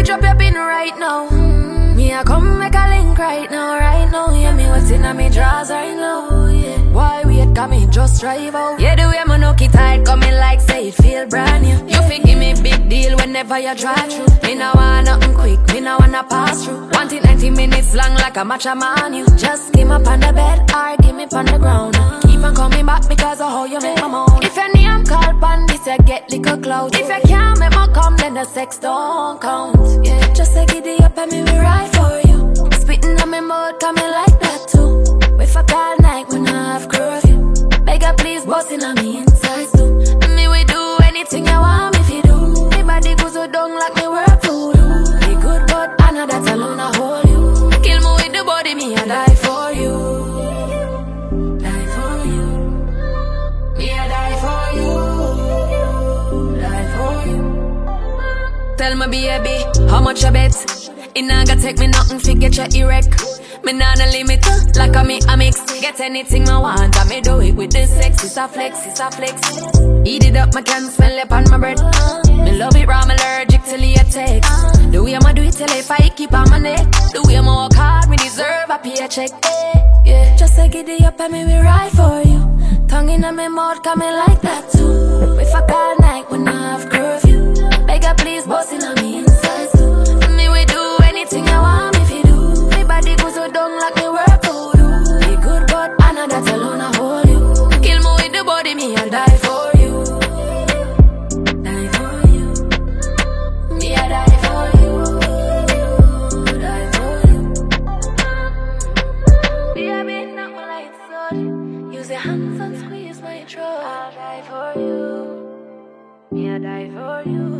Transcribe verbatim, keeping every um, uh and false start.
drop your pin right now. Mm. Me I come make a link right now, right now. Yeah, me what's in me drawers right now. Yeah. Why wait, got me just drive out. Yeah, the way my knock it tight, coming like say it feel brand new. You think give me big deal whenever you drive through. Me no want nothing quick, me no wanna pass through. Want it ninety minutes long like a matcha man. You just give me up on the bed or give me on the ground. Keep on coming back because of how you make my moan. If your name call pan this, you get little clout. If you can't make my come, then the sex don't count. Yeah, just say giddy up and me we ride for you. Spitting on me mouth, coming like that too. We fuck all night when I have curfew. Beg her please, bossing on me inside too. Me we do anything you want me if you do. Me body goes so down like me work voodoo. Be good but I know that alone I hold you. Kill me with the body, me I die for you. Die for you. Me I die for you. Die for you. Tell me baby, how much you bet? It not gonna take me nothing to get you erect. Me not a limit, like a me a mix. Get anything I want, I me do it with this sex. It's a flex, it's a flex. Eat it up, I can smell it on my breath. Me love it raw, I'm allergic to latex. The way I'ma do it till if I keep on my neck. The way I'ma work hard, me deserve a paycheck. Yeah, just say giddy up and me we ride for you. Tongue in my mouth, coming like that too. We fuck all night when I have curfew. Beg her please, bossing on me inside too. Me we do anything I want if you do. Me body goes so down like me work voodoo. Be good but I know that alone I hold you. Kill me with the body, me I'll die for you. Die for you. Me I die for you. Die for you. Baby, knock my lights on. Use your hands and squeeze my throat. I'll die for you. Me I die for you.